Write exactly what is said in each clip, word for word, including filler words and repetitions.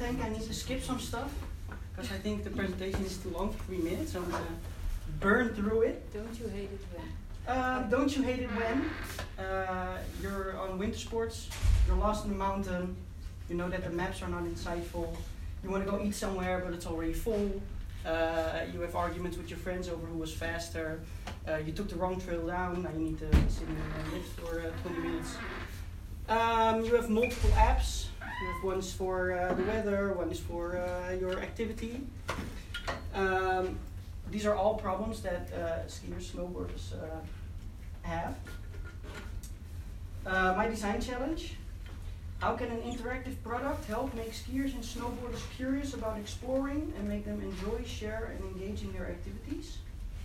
think I need to skip some stuff because I think the presentation is too long for three minutes. So I'm gonna burn through it. Don't you hate it when? Uh, don't you hate it when uh, you're on winter sports, you're lost in the mountain, you know that the maps are not insightful, you want to go eat somewhere but it's already full, uh, you have arguments with your friends over who was faster, uh, you took the wrong trail down, now you need to sit in a lift for uh, twenty minutes. Um, you have multiple apps, you have ones for uh, the weather, one is for uh, your activity. Um, these are all problems that uh, skiers, snowboarders uh, have. Uh, my design challenge. How can an interactive product help make skiers and snowboarders curious about exploring and make them enjoy, share, and engage in their activities?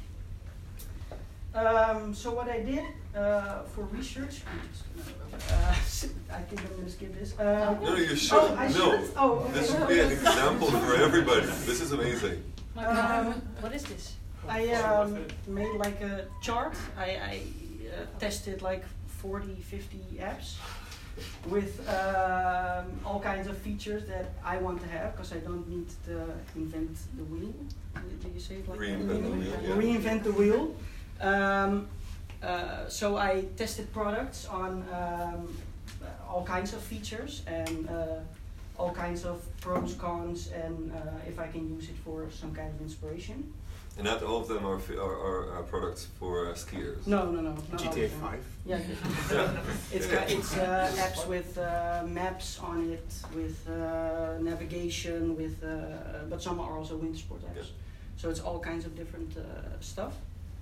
Um, so what I did uh, for research, I'm just gonna, uh, I think I'm going to skip this. Um, no, you should. Oh, I no, should? Oh, okay. This should be an example for everybody. This is amazing. Um, What is this? I um, made like a chart. I, I uh, tested like forty, fifty apps with um, all kinds of features that I want to have because I don't need to invent the wheel. Do you say it like Reinvent that? the wheel. Yeah. Reinvent the wheel. Um, uh, so I tested products on um, all kinds of features and uh, all kinds of pros, cons, and uh, if I can use it for some kind of inspiration. And not all of them are fi- are, are uh, products for uh, skiers. No, no, no. not G all T A of them. five. Yeah, it's got, it's uh, apps with uh, maps on it, with uh, navigation, with uh, but some are also winter sport apps. Yeah. So it's all kinds of different uh, stuff.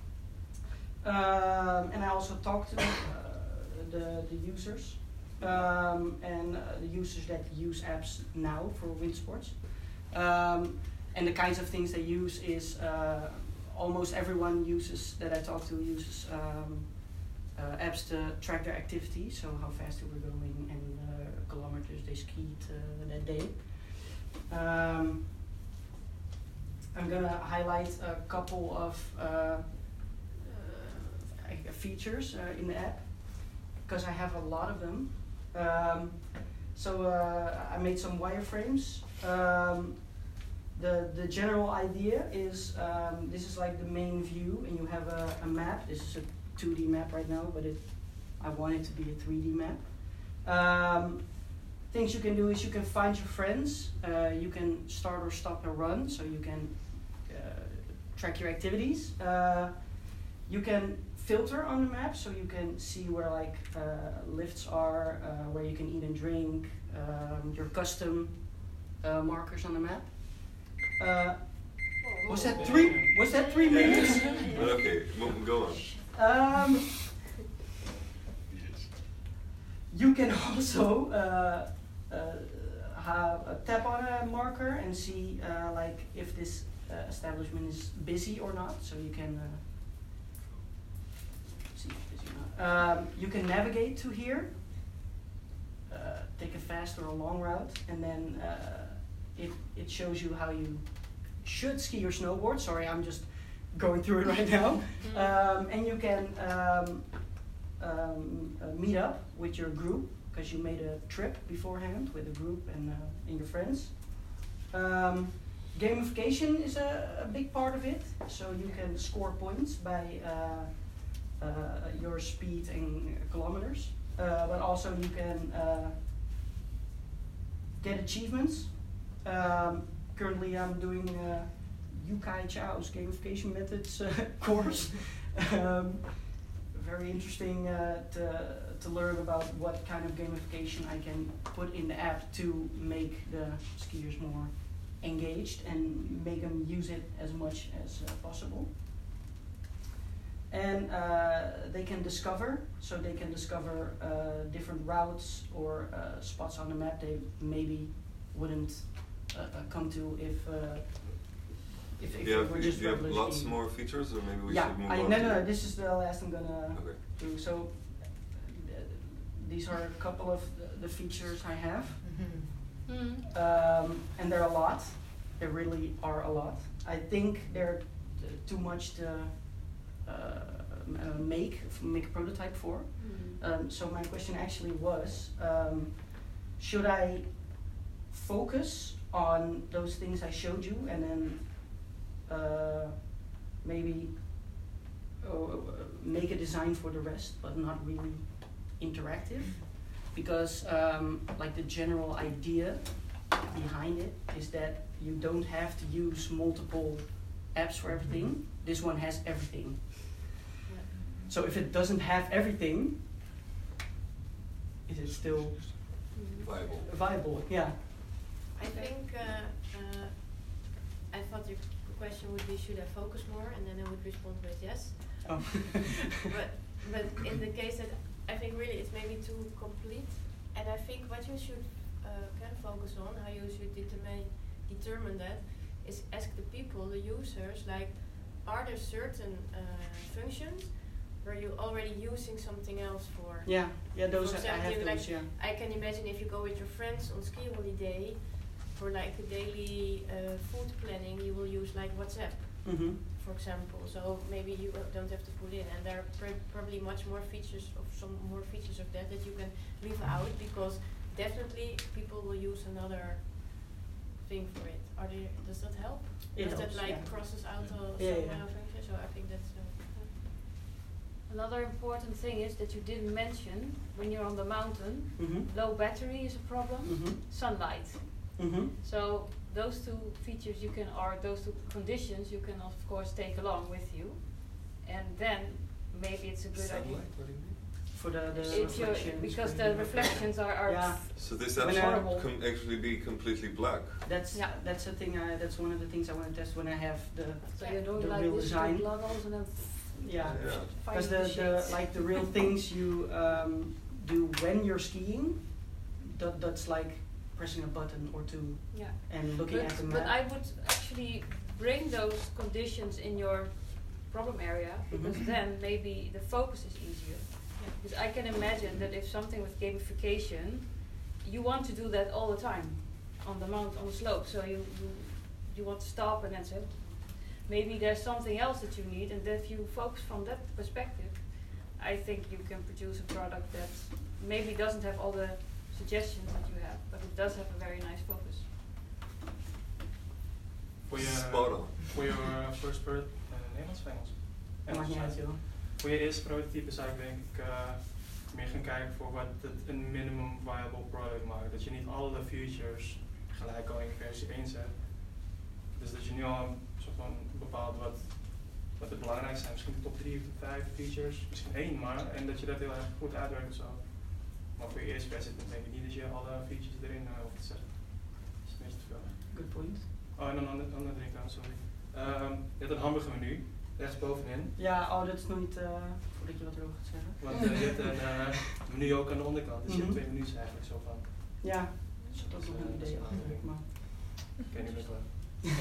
Um, and I also talked to uh, the the users um, and uh, the users that use apps now for winter sports. Um, and the kinds of things they use is uh, almost everyone uses that I talk to uses um, uh, apps to track their activity, so how fast they were going and uh, kilometers they skied uh, that day. Um, I'm gonna highlight a couple of uh, uh, features uh, in the app because I have a lot of them. Um, so uh, I made some wireframes. Um, The, the general idea is um, this is like the main view and you have a, a map. This is a two D map right now, but it, I want it to be a three D map. Um, things you can do is you can find your friends. Uh, you can start or stop a run, so you can uh, track your activities. Uh, you can filter on the map, so you can see where like uh, lifts are, uh, where you can eat and drink, um, your custom uh, markers on the map. Uh, was that three? Was that three minutes? But okay, mo- go on. Um, you can also uh, uh, have a tap on a marker and see uh, like if this uh, establishment is busy or not. So you can uh, see if it's busy or not. Um, you can navigate to here, uh, take a fast or a long route, and then. Uh, It, it shows you how you should ski or snowboard. Sorry, I'm just going through it right now. Um, and you can um, um, uh, meet up with your group because you made a trip beforehand with a group and, uh, and your friends. Um, gamification is a, a big part of it. So you can score points by uh, uh, your speed in kilometers. Uh, but also you can uh, get achievements. Um, currently I'm doing uh, Yukai Chao's gamification methods uh, course. um, very interesting uh, to, to learn about what kind of gamification I can put in the app to make the skiers more engaged and make them use it as much as uh, possible. And uh, they can discover, so they can discover uh, different routes or uh, spots on the map they maybe wouldn't Uh, uh, come to if uh, if, if Do you it were have, just do you have regular lots skiing. more features, or maybe we Yeah, should move I, on? no, to no, no. This is the last I'm gonna Okay. do. So uh, these are a couple of the, the features I have, Mm-hmm. Mm. um, and there are a lot. There really are a lot. I think they're t- too much to uh, uh, make make a prototype for. Mm. Um, so my question actually was, um, should I focus on those things I showed you, and then uh, maybe uh, make a design for the rest, but not really interactive, because um, like the general idea behind it is that you don't have to use multiple apps for everything. Mm-hmm. This one has everything. Yeah. So if it doesn't have everything, is it still viable? Viable, yeah. I think uh, uh, I thought your question would be, should I focus more, and then I would respond with yes. Oh. but but in the case that I think really it's maybe too complete, and I think what you should uh, can focus on, how you should determine determine that, is ask the people, the users, like, are there certain uh, functions where you're already using something else for? Yeah, yeah, those for are, I have those, like, yeah. I can imagine if you go with your friends on ski holiday, for like a daily uh, food planning, you will use like WhatsApp, mm-hmm. for example. So maybe you don't have to put in, and there are pr probably much more features of some more features of that that you can leave out, because definitely people will use another thing for it. Are there? Does that help? It does helps, that like yeah. crosses out yeah. uh, Yeah, some yeah. uh, function? So I think that's. Uh, Another important thing is that you didn't mention, when you're on the mountain, mm-hmm. low battery is a problem, mm-hmm. sunlight. Mm-hmm. So those two features you can, or those two conditions you can of course take along with you, and then maybe it's a good Sunlight? idea. What do you mean? For the, the If you're, reflections. because the reflections are, are Yeah. So this When apps I- can actually be completely black. That's Yeah. that's the thing. I, that's one of the things I want to test when I have the so you're doing the like real this design. with levels and then yeah. Yeah. Because finding the, the the shades. like the real things you um, do when you're skiing, that that's like pressing a button or two Yeah. and looking But, at the map. but I would actually bring those conditions in your problem area, because Mhm. then maybe the focus is easier. Yeah. Because I can imagine that if something with gamification, you want to do that all the time on the mount, on the slope. So you, you you want to stop and then say, maybe there's something else that you need, and if you focus from that perspective, I think you can produce a product that maybe doesn't have all the suggestions that you have, but it does have a very nice focus. Voor je, Spot on. voor je uh, first bird, uh, Nederlands of Engels? Maakt niet uit, joh. Voor je eerste prototype zou ik denk ik uh, meer gaan kijken voor wat het een minimum viable product maakt. Dat je niet alle features gelijk al in versie één zet. Dus dat je nu al soort van bepaalt wat, wat het belangrijkste zijn. Misschien top drie, vijf features, misschien één maar. En dat je dat heel erg goed uitwerkt of zo. Maar voor je eerste versie denk ik niet dat je alle features erin uh, hoeft te zetten. Dat is een beetje te veel. Good point. Oh, en dan een ander, ander ding trouwens, sorry. Um, je hebt een hamburgermenu, rechtsbovenin. Ja, oh, dat is nog niet, uh, voordat je wat erover gaat zeggen. Want uh, je hebt een uh, menu ook aan de onderkant, dus je hebt Mhm. twee menus eigenlijk zo van. Ja, Dus dat is nog uh, een dat idee een ander achter, ding. maar... Oké, nu ben ik klaar.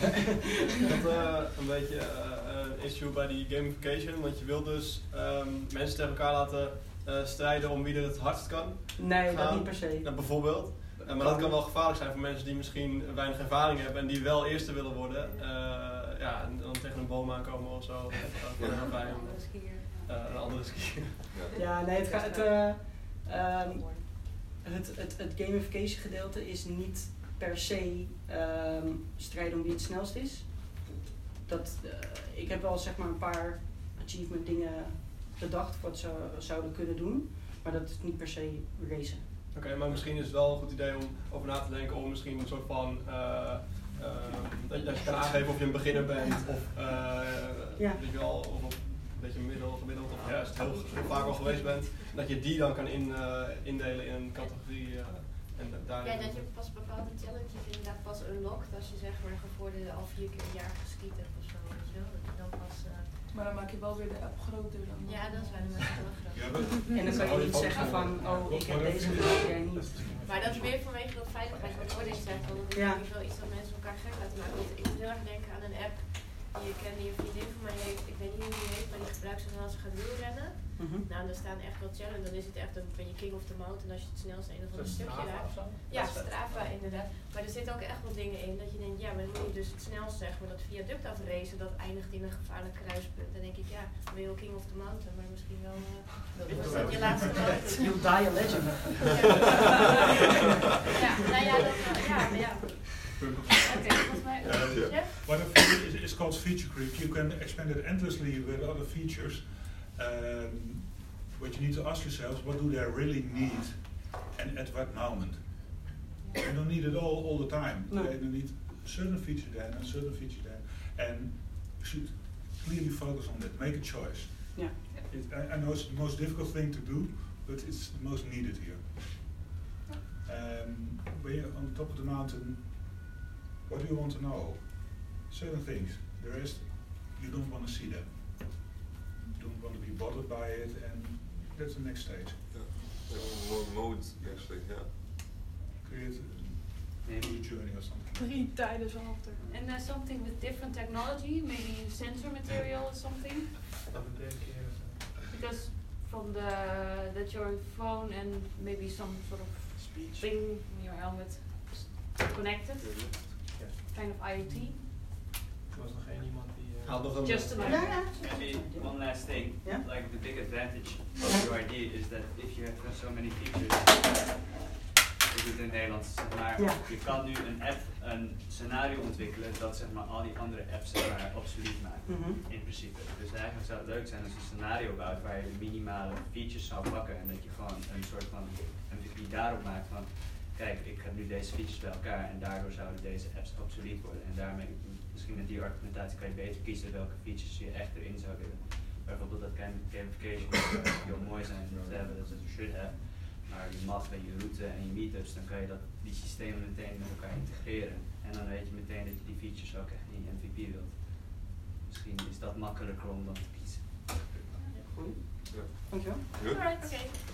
Ik had uh, een beetje uh, een issue bij die gamification, want je wil dus um, mensen tegen elkaar laten uh, strijden om wie er het hardst kan. Nee, dat gaan. niet per se. Uh, bijvoorbeeld. Uh, maar dat kan wel gevaarlijk zijn voor mensen die misschien weinig ervaring hebben en die wel eerste willen worden. Uh, ja, en dan tegen een boom aankomen of zo. Of, uh, Ja. bij een, Andere skier. uh, een andere skier. Ja. Ja, nee, het gaat. Het, uh, um, het, het, het gamification gedeelte is niet per se um, strijden om wie het snelst is. Dat, uh, ik heb wel zeg maar een paar achievement dingen bedacht wat ze zouden kunnen doen, maar dat is niet per se racen. Oké, okay, maar misschien is het wel een goed idee om over na te denken om misschien een soort van uh, uh, dat, je, dat je kan aangeven of je een beginner bent of uh, Ja. weet je wel, of een beetje middel, gemiddeld of juist heel, heel vaak al geweest bent, dat je die dan kan in, uh, indelen in een categorie uh, en daar. Ja, dat je pas bepaalde challenges inderdaad pas unlockt als je zeg maar gevorderde al vier keer een jaar geskiet hebt of zo, weet je wel. Dat je dan pas... Uh, Maar dan maak je wel weer de app groter dan. ja, dat is wel een beetje wel groot. Ja, maar En dan kan je niet zeggen van, oh, ik heb deze gedaan, jij niet. Maar dat is meer vanwege dat veiligheid wat Orin zegt, want het is Ja. natuurlijk wel iets dat mensen elkaar gek laten maken. Want ik moet heel erg denken aan een app die je kent, die een vriendin van mij heeft, ik weet niet hoe die heet, maar die gebruikt ze dan als ze gaat wielrennen. Mhm. Nou, dan staan echt wel challenge. Dan is het echt, dan ben je king of the mountain als je het snelste een of ander Zo'n stukje Strava raakt. of zo? Ja, Dat is vet. Strava inderdaad. Maar er zitten ook echt wel dingen in dat je denkt, ja, maar dan moet je dus het snelst zeg maar dat viaduct afracen, dat eindigt in een gevaarlijk kruispunt. Dan denk ik, ja, dan ben je wel king of the mountain, maar misschien wel uh, was dat je laatste mountain. You'll die a legend. Ja, nou ja, dat, uh, ja, maar ja. Oké, volgens mij. Uh, Ja? What a feature is, is called feature creep. You can expand it endlessly with other features. Um, what you need to ask yourself, what do they really need and at what moment? They don't need it all all the time. No. They don't need a certain feature then and a certain feature then. And you should clearly focus on that. Make a choice. Yeah. It, I, I know it's the most difficult thing to do, but it's the most needed here. Um, when you're on the top of the mountain, what do you want to know? Certain things. The rest, you don't want to see them. You don't want to be bothered by it, and that's the next stage. Yeah. Yeah, more modes actually, yeah. Create a Maybe. new journey or something. Drie tijden zo achter. And uh, something with different technology, maybe sensor material or something. Dat betekent keer. Because from the that your phone and maybe some sort of Speech. thing in your helmet is connected, Ja. kind of IoT. Er was nog één iemand die. Uh, Haal nog een. Just an Ja, ja. Maybe one last thing. Yeah. Like the big advantage of your idea is that if you have so many features, ik doe het in het Nederlands, zeg maar, Ja. je kan nu een app, een scenario ontwikkelen dat zeg maar al die andere apps zeg maar obsolet maakt. Mhm. In principe. Dus eigenlijk zou het leuk zijn als je een scenario bouwt waar je de minimale features zou pakken en dat je gewoon een soort van M V P daarop maakt van kijk, ik heb nu deze features bij elkaar en daardoor zouden deze apps obsolet worden. En daarmee, misschien met die argumentatie kan je beter kiezen welke features je echt erin zou willen. Bijvoorbeeld dat kind of gamification zou heel mooi zijn om te hebben, dat is een should have. Maar je map en je route en je meetups, dan kan je dat, die systemen meteen met elkaar integreren. En dan weet je meteen dat je die features ook echt in je M V P wilt. Misschien is dat makkelijker om dan te kiezen. Goed. Ja. Dankjewel. Good. Alright, oké.